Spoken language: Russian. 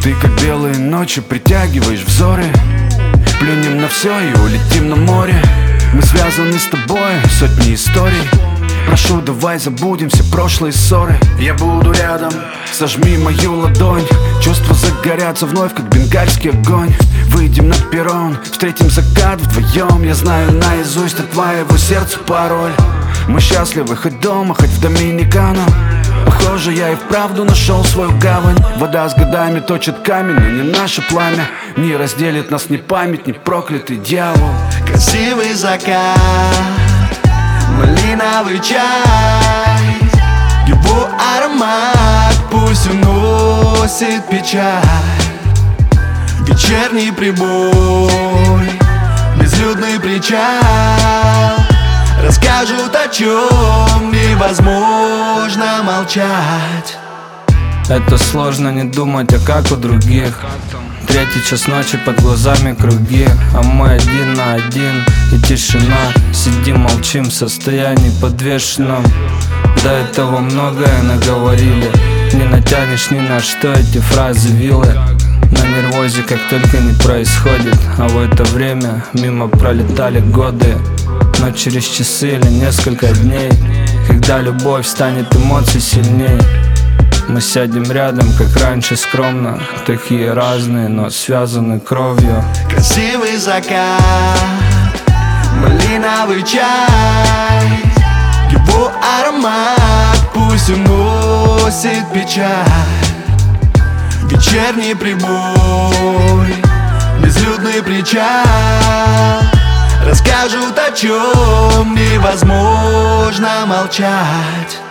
Ты как белые ночи притягиваешь взоры. Плюнем на все и улетим на море. Мы связаны с тобой сотни историй. Прошу, давай забудем все прошлые ссоры. Я буду рядом, сожми мою ладонь. Чувства загорятся вновь, как бенгальский огонь. Выйдем на перрон, встретим закат вдвоем. Я знаю наизусть от твоего сердца пароль. Мы счастливы хоть дома, хоть в Доминикану. Похоже, я и вправду нашел свою гавань. Вода с годами точит камень, но не наше пламя. Не разделит нас ни память, ни проклятый дьявол. Красивый закат, малиновый чай, его аромат пусть уносит печаль. Вечерний прибой, безлюдный причал расскажут, о чем невозможно молчать. Это сложно не думать, а как у других. Третий час ночи, под глазами круги, а мы один на один и тишина. Сидим, молчим в состоянии подвешенном. До этого многое наговорили. Не натянешь ни на что эти фразы вилы. На нервозе как только не происходит. А в это время мимо пролетали годы. Но через часы или несколько дней, когда любовь станет эмоций сильней, мы сядем рядом, как раньше, скромно. Такие разные, но связаны кровью. Красивый закат, малиновый чай, его аромат пусть уносит печаль. Вечерний прибой, безлюдный причал расскажут, о чем невозможно молчать.